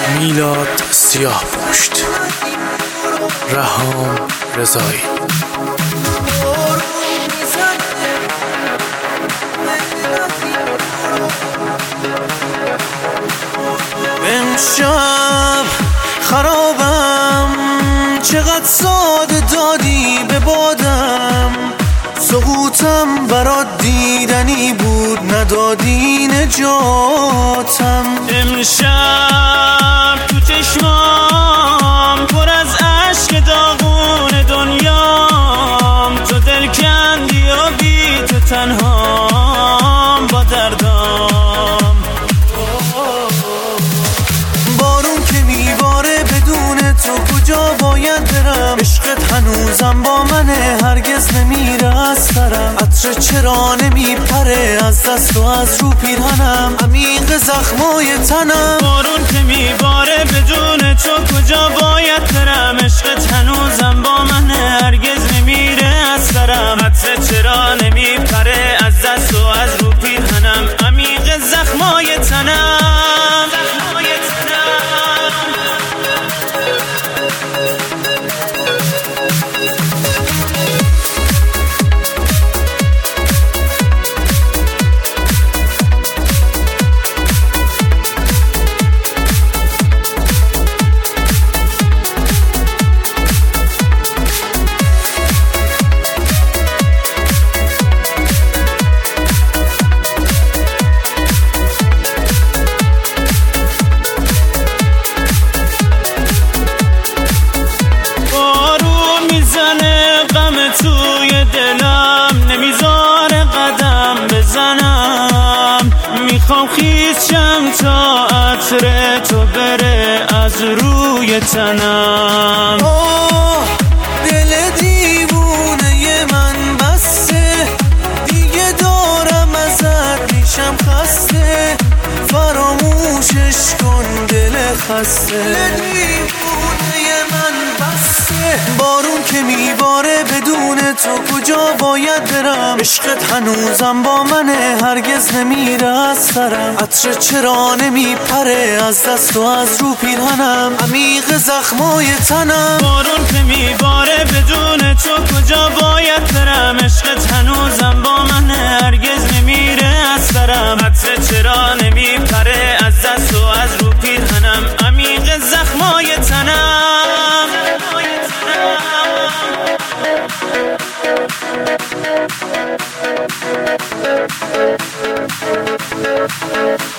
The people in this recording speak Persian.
میلاد سیاهپشت، رهام رضایی. امشب خرابم، چقدر ساده دادی به بادم، سقوطم برات دیدنی بود، ندادی نجاتم. امشب تو چشمام پر از عشق داغون دنیام، تو دل کندی و بی تو تنهام با دردام. بارون که میباره بدون تو کجا باید برم، عشقت هنوزم با منه هرگز نمیره از سرم، عطر چرا نمیپره از دست و از رو پیرهنم، عمیق زخمای تنم. بارون که میباره بدون تو کجا باید برم، عشقت هنوزم با منه هرگز نمیره از سرم، عطر چرا نمیپره از دست و از رو پیرهنم، عمیق زخمای تنم. توی دلم نمیذاره قدم بزنم، میخوام خیزشم تا عطر تو بره از روی تنم. دل دیوونه من بسته، دیگه دارم ازت میشم خسته، فراموشش کن دل خسته. دل دیوونه من بسته، بارون که میباره بدون تو کجا باید برم، عشقت هنوزم با منه هرگز نمیره از سرم، عطر چرا نمیپره از دست و از رو پیرهنم، عمیق زخمای تنم. بارون که میباره بدون تو کجا باید برم، عشقت هنوزم با منه هرگز نمیره از سرم، عطر چرا نمیپره از دست و از رو پیرهنم، عمیق زخمای تنم.